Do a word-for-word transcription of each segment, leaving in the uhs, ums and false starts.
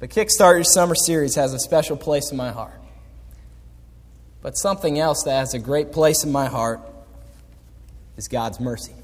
The Kickstart Your Summer series has a special place in my heart. But something else that has a great place in my heart is God's mercy.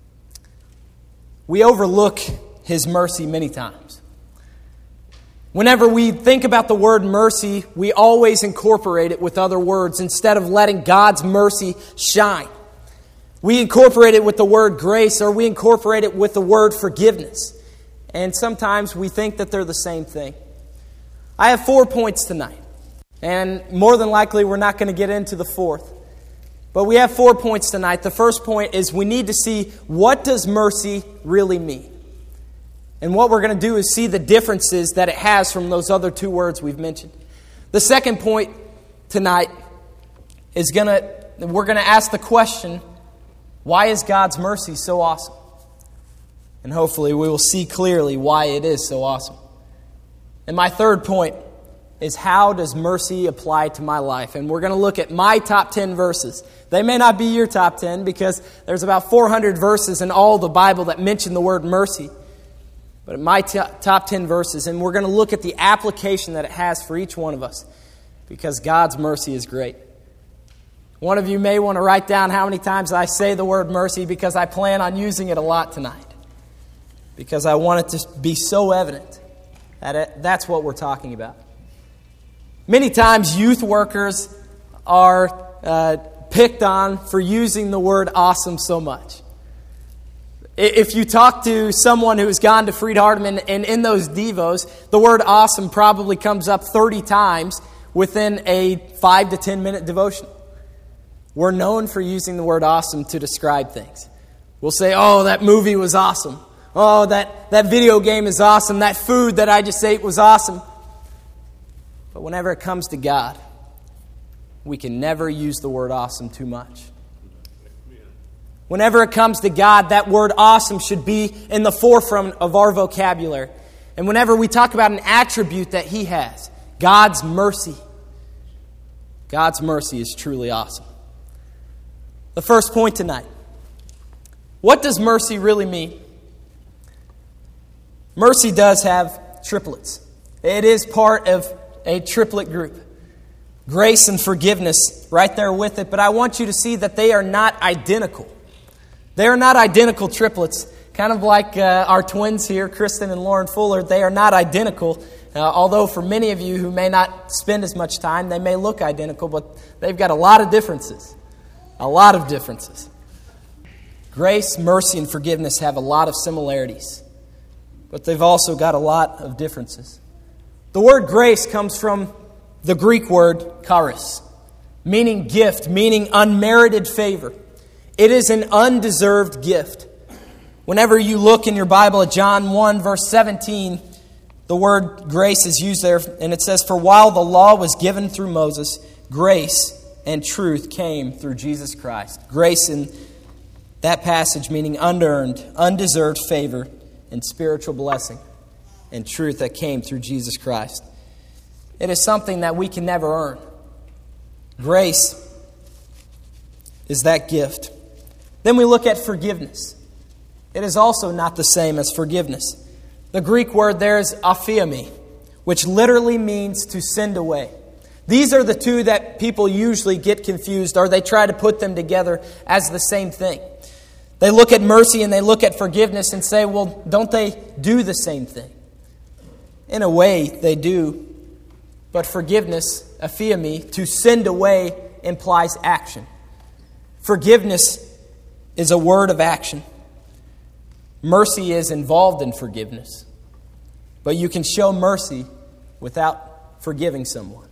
We overlook His mercy many times. Whenever we think about the word mercy, we always incorporate it with other words instead of letting God's mercy shine. We incorporate it with the word grace, or we incorporate it with the word forgiveness. And sometimes we think that they're the same thing. I have four points tonight. And more than likely, we're not going to get into the fourth. But we have four points tonight. The first point is we need to see, what does mercy really mean? And what we're going to do is see the differences that it has from those other two words we've mentioned. The second point tonight is going to, we're going to ask the question, why is God's mercy so awesome? And hopefully we will see clearly why it is so awesome. And my third point is, how does mercy apply to my life? And we're going to look at my top ten verses. They may not be your top ten because there's about four hundred verses in all the Bible that mention the word mercy. But my t- top ten verses, and we're going to look at the application that it has for each one of us, because God's mercy is great. One of you may want to write down how many times I say the word mercy, because I plan on using it a lot tonight. Because I want it to be so evident that it, that's what we're talking about. Many times youth workers are uh, picked on for using the word awesome so much. If you talk to someone who has gone to Freed Hardeman, and in those devos, the word awesome probably comes up thirty times within a five to ten minute devotion. We're known for using the word awesome to describe things. We'll say, oh, that movie was awesome. Oh, that, that video game is awesome. That food that I just ate was awesome. But whenever it comes to God, we can never use the word awesome too much. Whenever it comes to God, that word awesome should be in the forefront of our vocabulary. And whenever we talk about an attribute that He has, God's mercy, God's mercy is truly awesome. The first point tonight. What does mercy really mean? Mercy does have triplets. It is part of a triplet group. Grace and forgiveness right there with it. But I want you to see that they are not identical. They are not identical triplets. Kind of like uh, our twins here, Kristen and Lauren Fuller. They are not identical. Uh, although for many of you who may not spend as much time, they may look identical. But they've got a lot of differences. A lot of differences. Grace, mercy, and forgiveness have a lot of similarities. But they've also got a lot of differences. The word grace comes from the Greek word charis, meaning gift, meaning unmerited favor. It is an undeserved gift. Whenever you look in your Bible at John one, verse seventeen, the word grace is used there, and it says, "For while the law was given through Moses, grace and truth came through Jesus Christ." Grace in that passage meaning unearned, undeserved favor and spiritual blessing, and truth that came through Jesus Christ. It is something that we can never earn. Grace is that gift. Then we look at forgiveness. It is also not the same as forgiveness. The Greek word there is aphiemi, which literally means to send away. These are the two that people usually get confused, or they try to put them together as the same thing. They look at mercy and they look at forgiveness and say, well, don't they do the same thing? In a way, they do. But forgiveness, aphiemi, to send away, implies action. Forgiveness is a word of action. Mercy is involved in forgiveness. But you can show mercy without forgiving someone.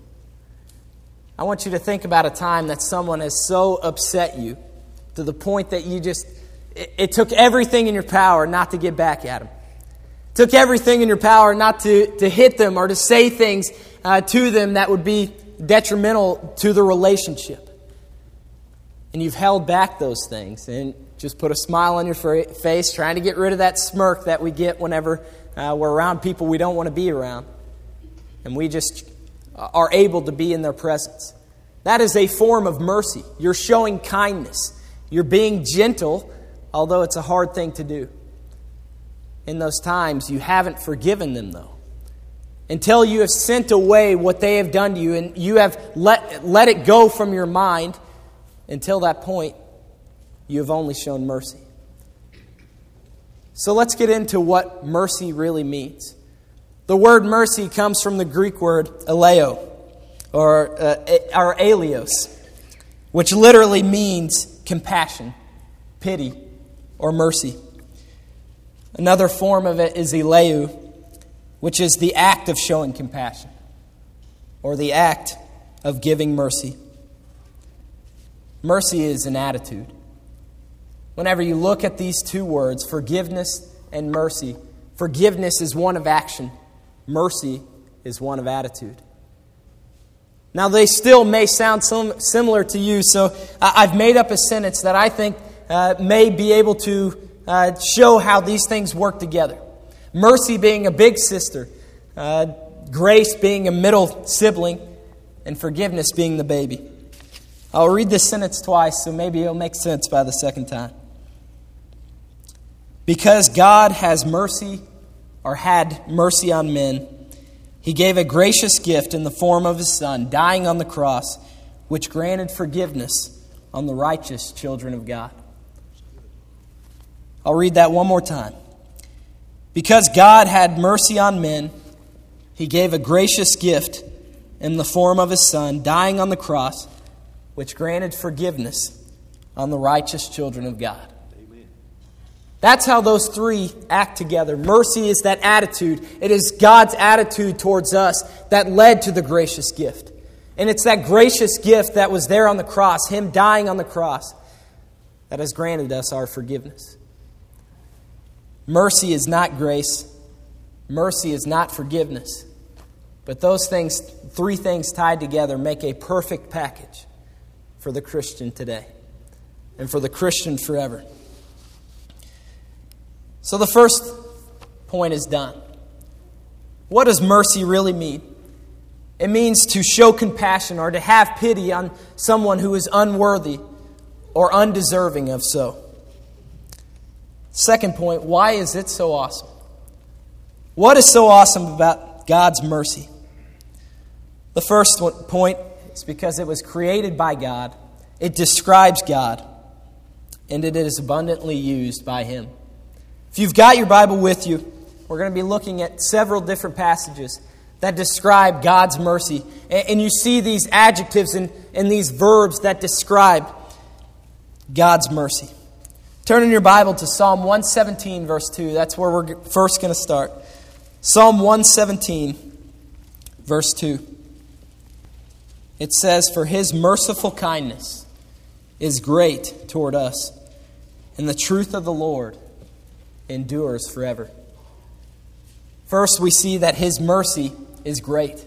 I want you to think about a time that someone has so upset you to the point that you just, it, it took everything in your power not to get back at them. It took everything in your power not to, to hit them or to say things uh, to them that would be detrimental to the relationship. And you've held back those things and just put a smile on your face, trying to get rid of that smirk that we get whenever uh, we're around people we don't want to be around. And we just are able to be in their presence. That is a form of mercy. You're showing kindness. You're being gentle, although it's a hard thing to do. In those times, you haven't forgiven them, though. until you have sent away what they have done to you and you have let, let it go from your mind, until that point, you have only shown mercy. So let's get into what mercy really means. The word mercy comes from the Greek word eleo, or, uh, or eleos, which literally means compassion, pity, or mercy. Another form of it is eleu, which is the act of showing compassion, or the act of giving mercy. Mercy is an attitude. Whenever you look at these two words, forgiveness and mercy, forgiveness is one of action, mercy is one of attitude. Now, they still may sound sim- similar to you, so I've made up a sentence that I think uh, may be able to uh, show how these things work together. Mercy being a big sister, uh, grace being a middle sibling, and forgiveness being the baby. I'll read this sentence twice, so maybe it'll make sense by the second time. Because God has mercy, or had mercy on men, He gave a gracious gift in the form of His Son, dying on the cross, which granted forgiveness on the righteous children of God. I'll read that one more time. Because God had mercy on men, He gave a gracious gift in the form of His Son, dying on the cross, which granted forgiveness on the righteous children of God. That's how those three act together. Mercy is that attitude. It is God's attitude towards us that led to the gracious gift. And it's that gracious gift that was there on the cross, Him dying on the cross, that has granted us our forgiveness. Mercy is not grace. Mercy is not forgiveness. But those things, three things tied together, make a perfect package for the Christian today and for the Christian forever. So the first point is done. What does mercy really mean? It means to show compassion or to have pity on someone who is unworthy or undeserving of so. Second point, why is it so awesome? What is so awesome about God's mercy? The first point is because it was created by God, it describes God, and it is abundantly used by Him. If you've got your Bible with you, we're going to be looking at several different passages that describe God's mercy. And you see these adjectives and, and these verbs that describe God's mercy. Turn in your Bible to Psalm one seventeen, verse two. That's where we're first going to start. Psalm one seventeen, verse two. It says, "For His merciful kindness is great toward us, and the truth of the Lord endures forever." First, we see that His mercy is great.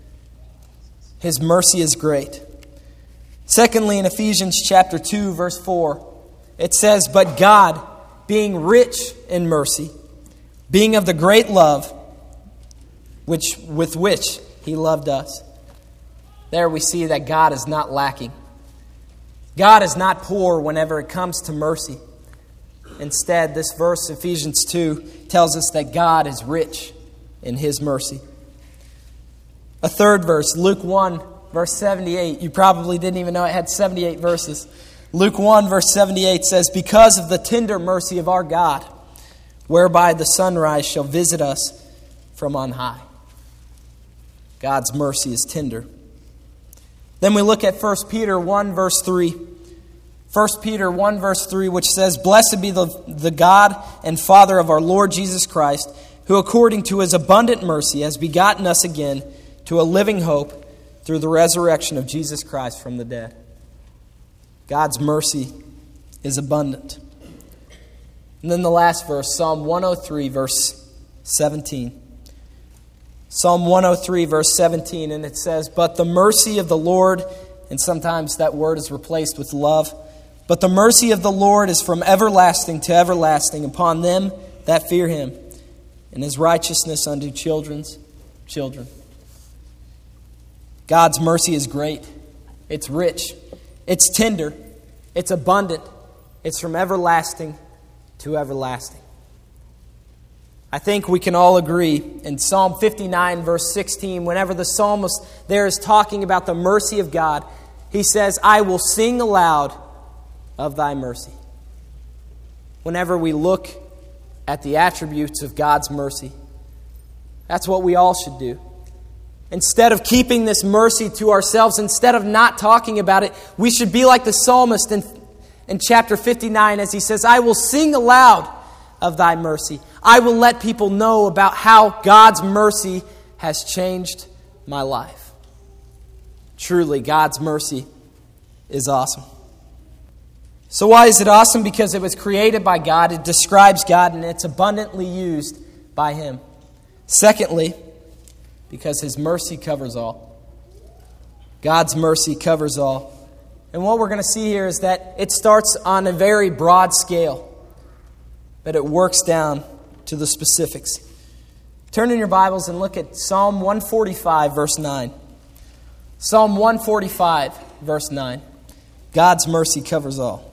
His mercy is great. Secondly, in Ephesians chapter two, verse four, it says, "But God, being rich in mercy, being of the great love which with which He loved us." There we see that God is not lacking. God is not poor whenever it comes to mercy. Instead, this verse, Ephesians two, tells us that God is rich in His mercy. A third verse, Luke one, verse seventy-eight. You probably didn't even know it had seventy-eight verses. Luke one, verse seventy-eight says, "Because of the tender mercy of our God, whereby the sunrise shall visit us from on high." God's mercy is tender. Then we look at First Peter one, verse three. First Peter one, verse three, which says, "Blessed be the, the God and Father of our Lord Jesus Christ, who according to His abundant mercy has begotten us again to a living hope through the resurrection of Jesus Christ from the dead." God's mercy is abundant. And then the last verse, Psalm one oh three, verse seventeen. Psalm one oh three, verse seventeen, and it says, "But the mercy of the Lord," and sometimes that word is replaced with love, "but the mercy of the Lord is from everlasting to everlasting upon them that fear Him, and His righteousness unto children's children." God's mercy is great. It's rich. It's tender. It's abundant. It's from everlasting to everlasting. I think we can all agree in Psalm fifty-nine, verse sixteen, whenever the psalmist there is talking about the mercy of God, he says, I will sing aloud of thy mercy. Whenever we look at the attributes of God's mercy, that's what we all should do. Instead of keeping this mercy to ourselves, instead of not talking about it, we should be like the psalmist in, in chapter fifty-nine as he says, I will sing aloud of thy mercy. I will let people know about how God's mercy has changed my life. Truly, God's mercy is awesome. So why is it awesome? Because it was created by God. It describes God and it's abundantly used by Him. Secondly, because His mercy covers all. God's mercy covers all. And what we're going to see here is that it starts on a very broad scale, but it works down to the specifics. Turn in your Bibles and look at Psalm one forty-five, verse nine. Psalm one forty-five, verse nine. God's mercy covers all.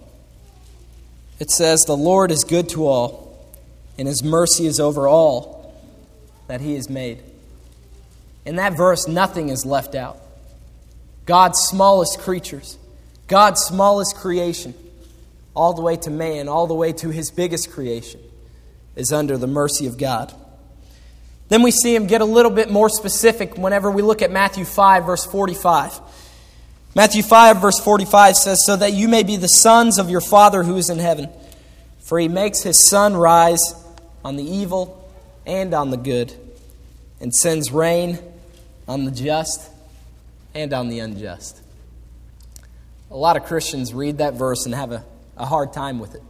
It says, the Lord is good to all, and His mercy is over all that He has made. In that verse, nothing is left out. God's smallest creatures, God's smallest creation, all the way to man, all the way to His biggest creation, is under the mercy of God. Then we see Him get a little bit more specific whenever we look at Matthew five, verse forty-five. Matthew five, verse forty-five says, so that you may be the sons of your Father who is in heaven. For He makes His sun rise on the evil and on the good, and sends rain on the just and on the unjust. A lot of Christians read that verse and have a, a hard time with it.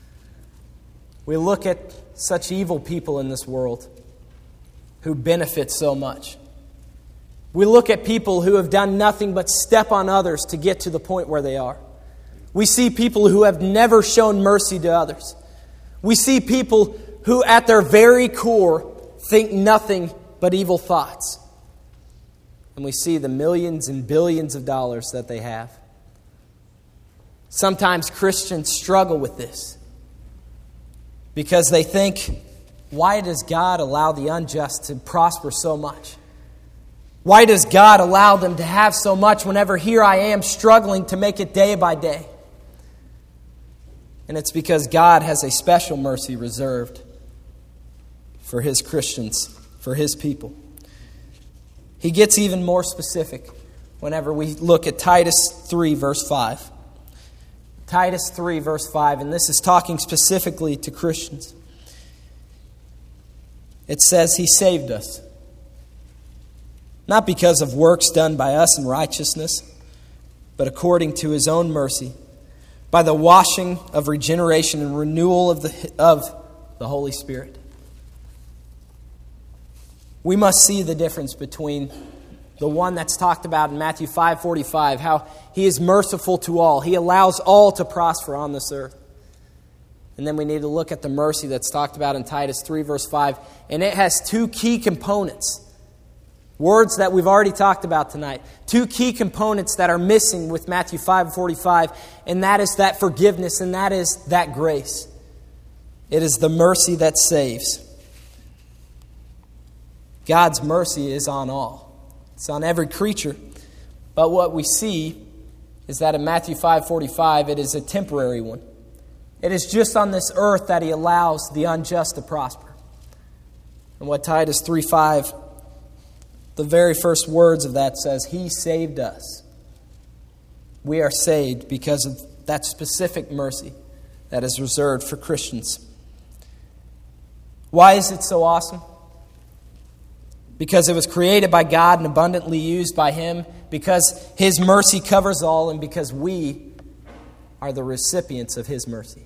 We look at such evil people in this world who benefit so much. We look at people who have done nothing but step on others to get to the point where they are. We see people who have never shown mercy to others. We see people who at their very core think nothing but evil thoughts. And we see the millions and billions of dollars that they have. Sometimes Christians struggle with this because they think, why does God allow the unjust to prosper so much? Why does God allow them to have so much whenever here I am struggling to make it day by day? And it's because God has a special mercy reserved for His Christians, for His people. He gets even more specific whenever we look at Titus three, verse five. Titus three, verse five, and this is talking specifically to Christians. It says, He saved us, not because of works done by us in righteousness, but according to His own mercy, by the washing of regeneration and renewal of the, of the Holy Spirit. We must see the difference between the one that's talked about in Matthew five forty-five, how He is merciful to all. He allows all to prosper on this earth. And then we need to look at the mercy that's talked about in Titus three, verse five. And it has two key components. Words that we've already talked about tonight. Two key components that are missing with Matthew five forty-five. And that is that forgiveness and that is that grace. It is the mercy that saves. God's mercy is on all. It's on every creature. But what we see is that in Matthew five forty-five, it is a temporary one. It is just on this earth that He allows the unjust to prosper. And what Titus three five, the very first words of that says, He saved us. We are saved because of that specific mercy that is reserved for Christians. Why is it so awesome? Because it was created by God and abundantly used by Him, because His mercy covers all, and because we are the recipients of His mercy.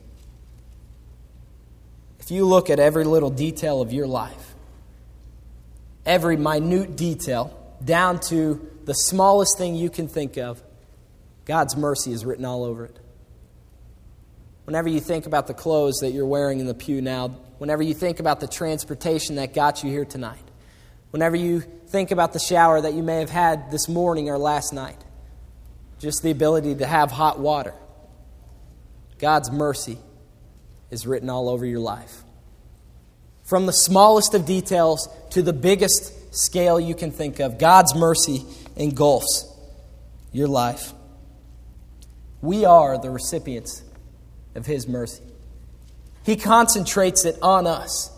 If you look at every little detail of your life, every minute detail, down to the smallest thing you can think of, God's mercy is written all over it. Whenever you think about the clothes that you're wearing in the pew now, whenever you think about the transportation that got you here tonight, whenever you think about the shower that you may have had this morning or last night, just the ability to have hot water, God's mercy is written all over your life. From the smallest of details to the biggest scale you can think of, God's mercy engulfs your life. We are the recipients of His mercy. He concentrates it on us.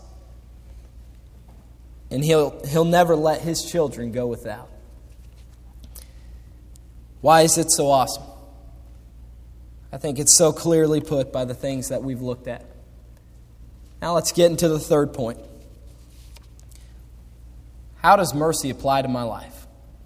And He'll, he'll never let His children go without. Why is it so awesome? I think it's so clearly put by the things that we've looked at. Now let's get into the third point. How does mercy apply to my life?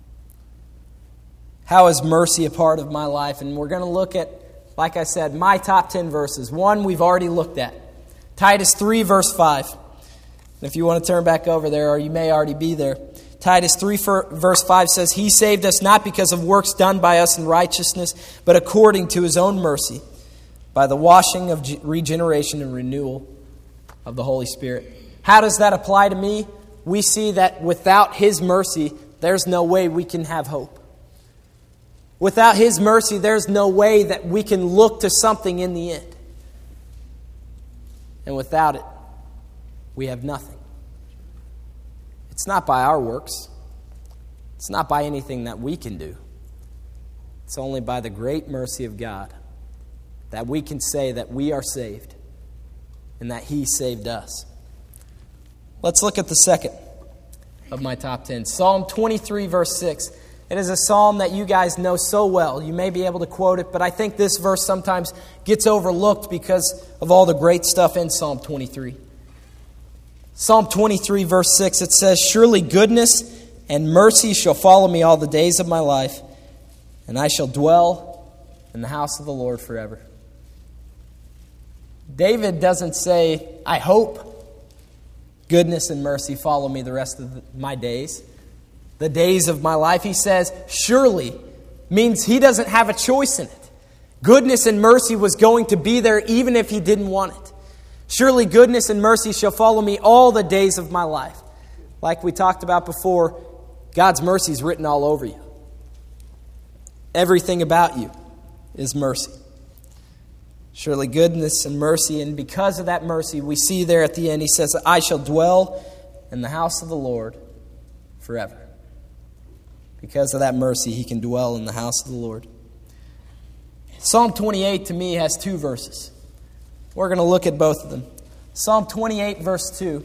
How is mercy a part of my life? And we're going to look at, like I said, my top ten verses. One we've already looked at. Titus three, verse five. If you want to turn back over there, or you may already be there. Titus three, verse five says, He saved us not because of works done by us in righteousness, but according to His own mercy, by the washing of regeneration and renewal of the Holy Spirit. How does that apply to me? We see that without His mercy, there's no way we can have hope. Without His mercy, there's no way that we can look to something in the end. And without it, we have nothing. It's not by our works. It's not by anything that we can do. It's only by the great mercy of God that we can say that we are saved and that He saved us. Let's look at the second of my top ten. Psalm twenty-three, verse six. It is a psalm that you guys know so well. You may be able to quote it, but I think this verse sometimes gets overlooked because of all the great stuff in Psalm twenty-three. Psalm twenty-three, verse six, it says, Surely goodness and mercy shall follow me all the days of my life, and I shall dwell in the house of the Lord forever. David doesn't say, I hope goodness and mercy follow me the rest of the, my days, the days of my life. He says, surely, means he doesn't have a choice in it. Goodness and mercy was going to be there even if he didn't want it. Surely goodness and mercy shall follow me all the days of my life. Like we talked about before, God's mercy is written all over you. Everything about you is mercy. Surely goodness and mercy, and because of that mercy, we see there at the end, he says, I shall dwell in the house of the Lord forever. Because of that mercy, he can dwell in the house of the Lord. Psalm twenty-eight to me has two verses. We're going to look at both of them. Psalm twenty-eight, verse two.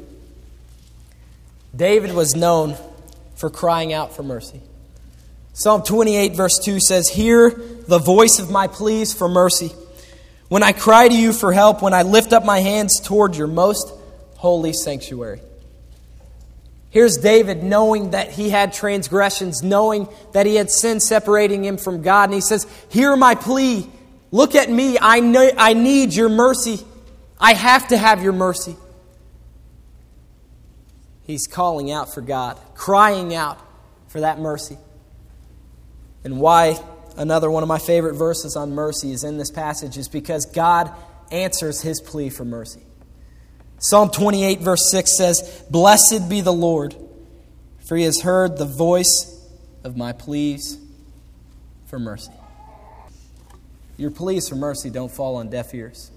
David was known for crying out for mercy. Psalm twenty-eight, verse two says, Hear the voice of my pleas for mercy. When I cry to you for help, when I lift up my hands toward your most holy sanctuary. Here's David knowing that he had transgressions, knowing that he had sin separating him from God. And he says, hear my plea. Look at me. I know, I need your mercy. I have to have your mercy. He's calling out for God, crying out for that mercy. And why another one of my favorite verses on mercy is in this passage is because God answers his plea for mercy. Psalm twenty-eight, verse six says, Blessed be the Lord, for he has heard the voice of my pleas for mercy. Your pleas for mercy don't fall on deaf ears.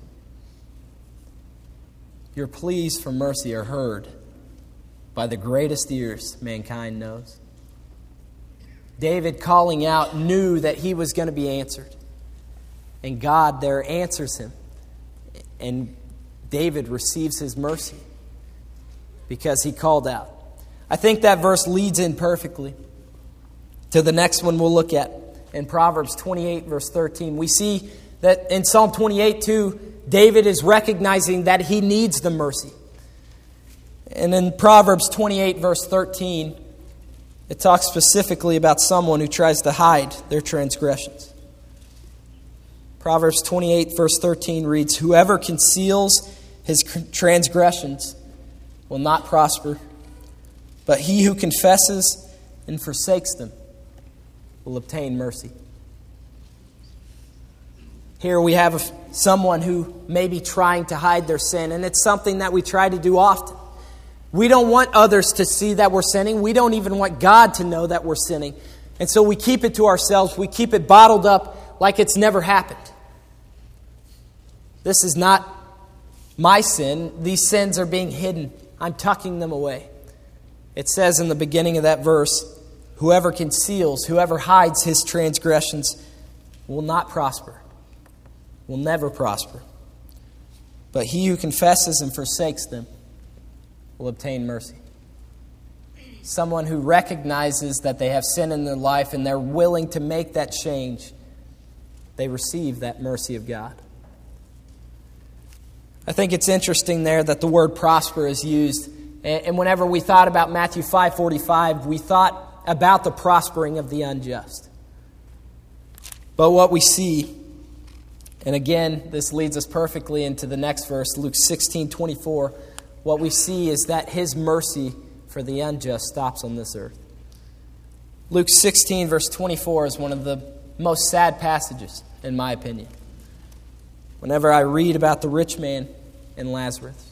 Your pleas for mercy are heard by the greatest ears mankind knows. David, calling out, knew that he was going to be answered. And God there answers him. And David receives his mercy because he called out. I think that verse leads in perfectly to the next one we'll look at in Proverbs twenty-eight, verse thirteen. We see that in Psalm twenty-eight, too, David is recognizing that he needs the mercy. And in Proverbs twenty-eight, verse thirteen, it talks specifically about someone who tries to hide their transgressions. Proverbs twenty-eight, verse thirteen reads, Whoever conceals his transgressions will not prosper, but he who confesses and forsakes them will obtain mercy. Here we have someone who may be trying to hide their sin, and it's something that we try to do often. We don't want others to see that we're sinning. We don't even want God to know that we're sinning. And so we keep it to ourselves. We keep it bottled up like it's never happened. This is not my sin. These sins are being hidden I'm tucking them away. It says in the beginning of that verse, whoever conceals, whoever hides his transgressions will not prosper, will never prosper. But he who confesses and forsakes them will obtain mercy. Someone who recognizes that they have sin in their life and they're willing to make that change, they receive that mercy of God. I think it's interesting there that the word prosper is used. And whenever we thought about Matthew five forty-five, we thought about the prospering of the unjust. But what we see, and again, this leads us perfectly into the next verse, Luke sixteen twenty-four, what we see is that his mercy for the unjust stops on this earth. Luke sixteen verse twenty-four is one of the most sad passages, in my opinion. Whenever I read about the rich man and Lazarus.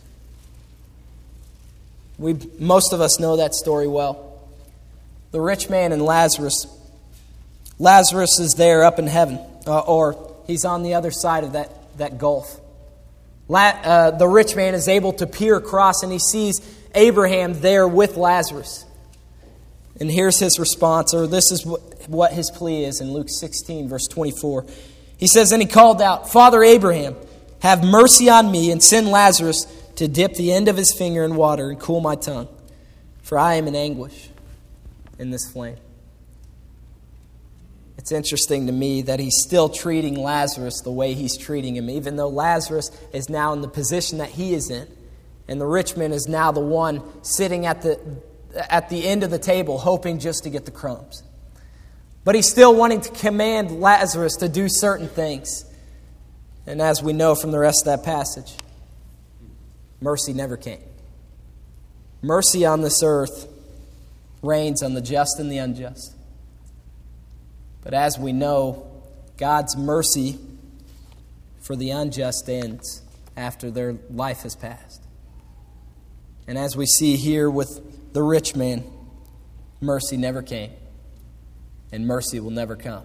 We, most of us know that story well. The rich man and Lazarus. Lazarus is there up in heaven, uh, or he's on the other side of that, that gulf. La, uh, the rich man is able to peer across and he sees Abraham there with Lazarus. And here's his response, or this is what, what his plea is in Luke sixteen, verse twenty-four. He says, and he called out, Father Abraham, have mercy on me and send Lazarus to dip the end of his finger in water and cool my tongue, for I am in anguish in this flame. It's interesting to me that he's still treating Lazarus the way he's treating him, even though Lazarus is now in the position that he is in. And the rich man is now the one sitting at the, at the end of the table, hoping just to get the crumbs. But he's still wanting to command Lazarus to do certain things. And as we know from the rest of that passage, mercy never came. Mercy on this earth reigns on the just and the unjust. But as we know, God's mercy for the unjust ends after their life has passed. And as we see here with the rich man, mercy never came, and mercy will never come.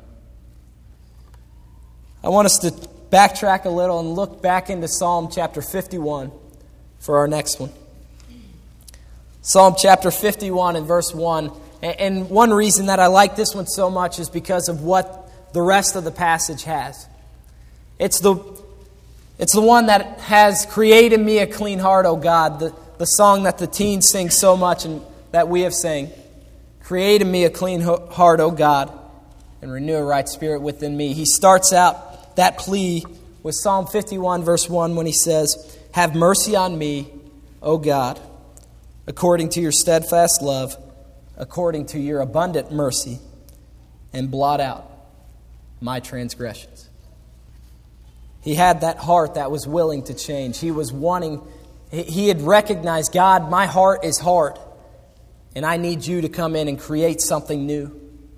I want us to backtrack a little and look back into Psalm chapter fifty-one for our next one. Psalm chapter fifty-one and verse one. And one reason that I like this one so much is because of what the rest of the passage has. It's the, it's the one that has created me a clean heart, O God. The, the song that the teens sing so much and that we have sang. Create in me a clean heart, O God, and renew a right spirit within me. He starts out that plea with Psalm fifty-one verse one when he says, have mercy on me, O God, according to your steadfast love, according to your abundant mercy, and blot out my transgressions. He had that heart that was willing to change. He was wanting, he had recognized, God, my heart is hard, and I need you to come in and create something new.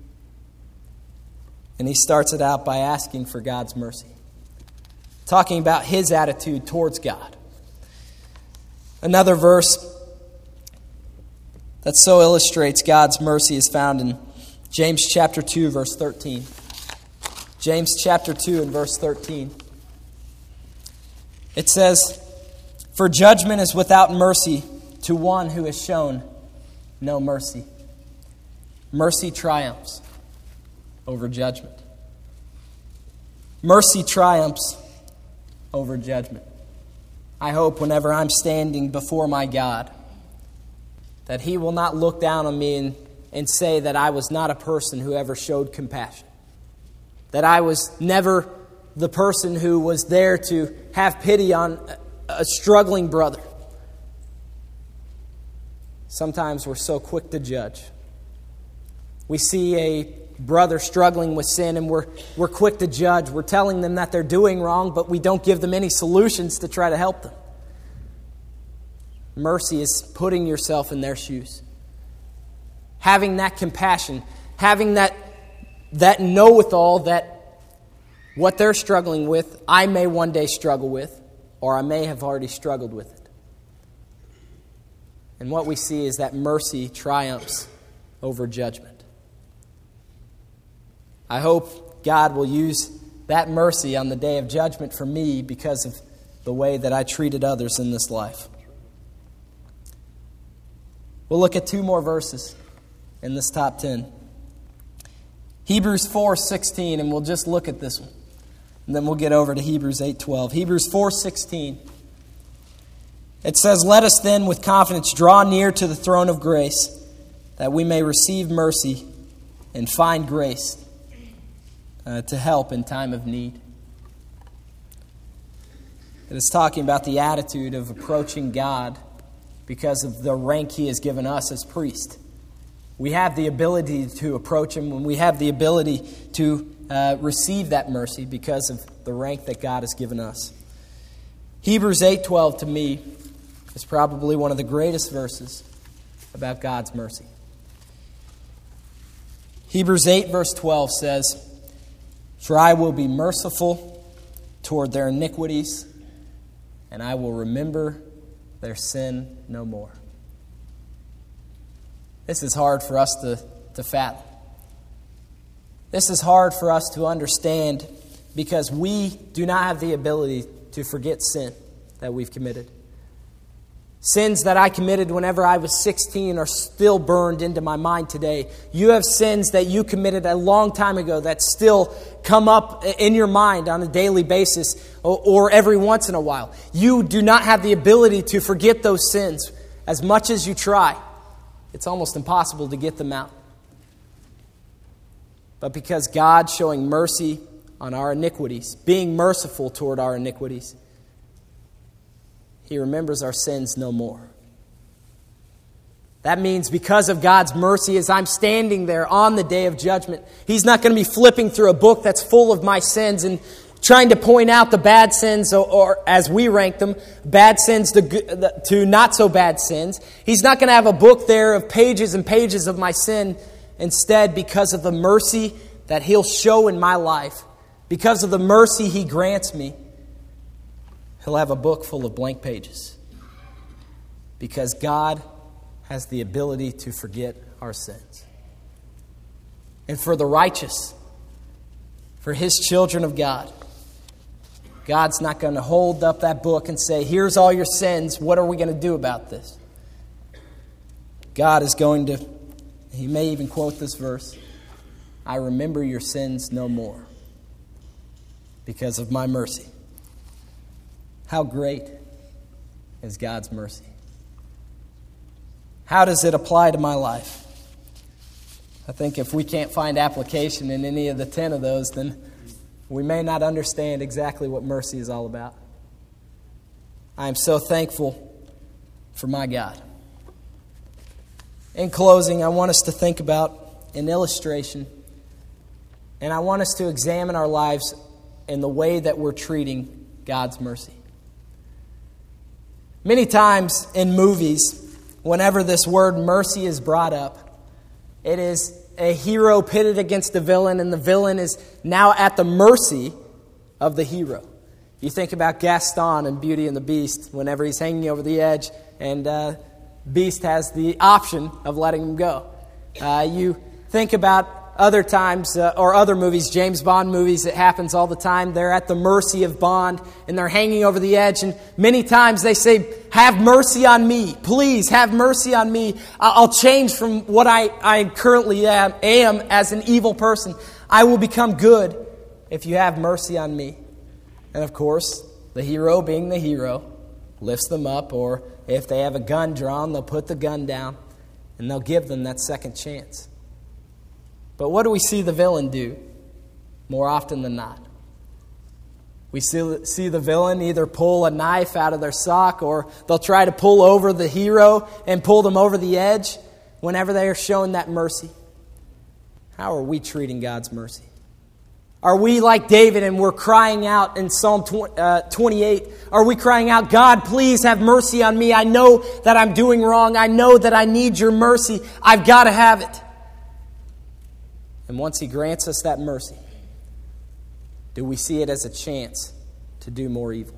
And he starts it out by asking for God's mercy, talking about his attitude towards God. Another verse that so illustrates God's mercy is found in James chapter two, verse thirteen. James chapter two and verse thirteen. It says, for judgment is without mercy to one who has shown no mercy. Mercy triumphs over judgment. Mercy triumphs over judgment. I hope whenever I'm standing before my God, that He will not look down on me and, and say that I was not a person who ever showed compassion. That I was never the person who was there to have pity on a, a struggling brother. Sometimes we're so quick to judge. We see a brother struggling with sin and we're, we're quick to judge. We're telling them that they're doing wrong, but we don't give them any solutions to try to help them. Mercy is putting yourself in their shoes. Having that compassion. Having that, that know-with-all that what they're struggling with, I may one day struggle with, or I may have already struggled with it. And what we see is that mercy triumphs over judgment. I hope God will use that mercy on the day of judgment for me because of the way that I treated others in this life. We'll look at two more verses in this top ten. Hebrews four sixteen, and we'll just look at this one. And then we'll get over to Hebrews eight twelve. Hebrews four sixteen. It says, "Let us then with confidence draw near to the throne of grace, that we may receive mercy and find grace uh, to help in time of need." It is talking about the attitude of approaching God because of the rank He has given us as priest. We have the ability to approach Him, and we have the ability to uh, receive that mercy because of the rank that God has given us. Hebrews eight twelve, to me, is probably one of the greatest verses about God's mercy. Hebrews eight verse twelve says, "For I will be merciful toward their iniquities, and I will remember their sin no more." This is hard for us to, to fathom. This is hard for us to understand because we do not have the ability to forget sin that we've committed. Sins that I committed whenever I was sixteen are still burned into my mind today. You have sins that you committed a long time ago that still come up in your mind on a daily basis or, or every once in a while. You do not have the ability to forget those sins. As much as you try, it's almost impossible to get them out. But because God showing mercy on our iniquities, being merciful toward our iniquities, He remembers our sins no more. That means because of God's mercy, as I'm standing there on the day of judgment, He's not going to be flipping through a book that's full of my sins and trying to point out the bad sins, or, or as we rank them, bad sins to, to not so bad sins. He's not going to have a book there of pages and pages of my sin. Instead, because of the mercy that He'll show in my life, because of the mercy He grants me, He'll have a book full of blank pages. Because God has the ability to forget our sins. And for the righteous, for His children of God, God's not going to hold up that book and say, "Here's all your sins. What are we going to do about this?" God is going to, He may even quote this verse, "I remember your sins no more because of my mercy." How great is God's mercy? How does it apply to my life? I think if we can't find application in any of the ten of those, then we may not understand exactly what mercy is all about. I am so thankful for my God. In closing, I want us to think about an illustration, and I want us to examine our lives in the way that we're treating God's mercy. Many times in movies, whenever this word mercy is brought up, it is a hero pitted against a villain, and the villain is now at the mercy of the hero. You think about Gaston in Beauty and the Beast, whenever he's hanging over the edge, and uh, Beast has the option of letting him go. Uh, you think about other times, uh, or other movies, James Bond movies, it happens all the time. They're at the mercy of Bond, and they're hanging over the edge, and many times they say, "Have mercy on me. Please, have mercy on me. I'll change from what I, I currently am, am as an evil person. I will become good if you have mercy on me." And of course, the hero, being the hero, lifts them up, or if they have a gun drawn, they'll put the gun down, and they'll give them that second chance. But what do we see the villain do more often than not? We see, see the villain either pull a knife out of their sock, or they'll try to pull over the hero and pull them over the edge whenever they are shown that mercy. How are we treating God's mercy? Are we like David and we're crying out in Psalm twenty-eight? Are we crying out, "God, please have mercy on me. I know that I'm doing wrong. I know that I need your mercy. I've got to have it." And once He grants us that mercy, do we see it as a chance to do more evil?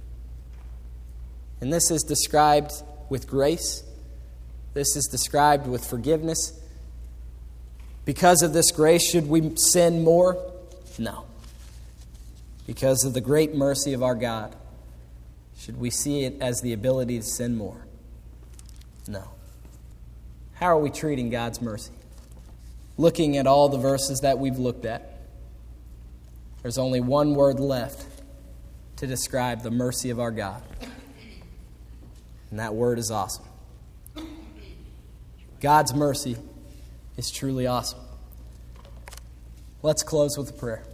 And this is described with grace. This is described with forgiveness. Because of this grace, should we sin more? No. Because of the great mercy of our God, should we see it as the ability to sin more? No. How are we treating God's mercy? Looking at all the verses that we've looked at, there's only one word left to describe the mercy of our God. And that word is awesome. God's mercy is truly awesome. Let's close with a prayer.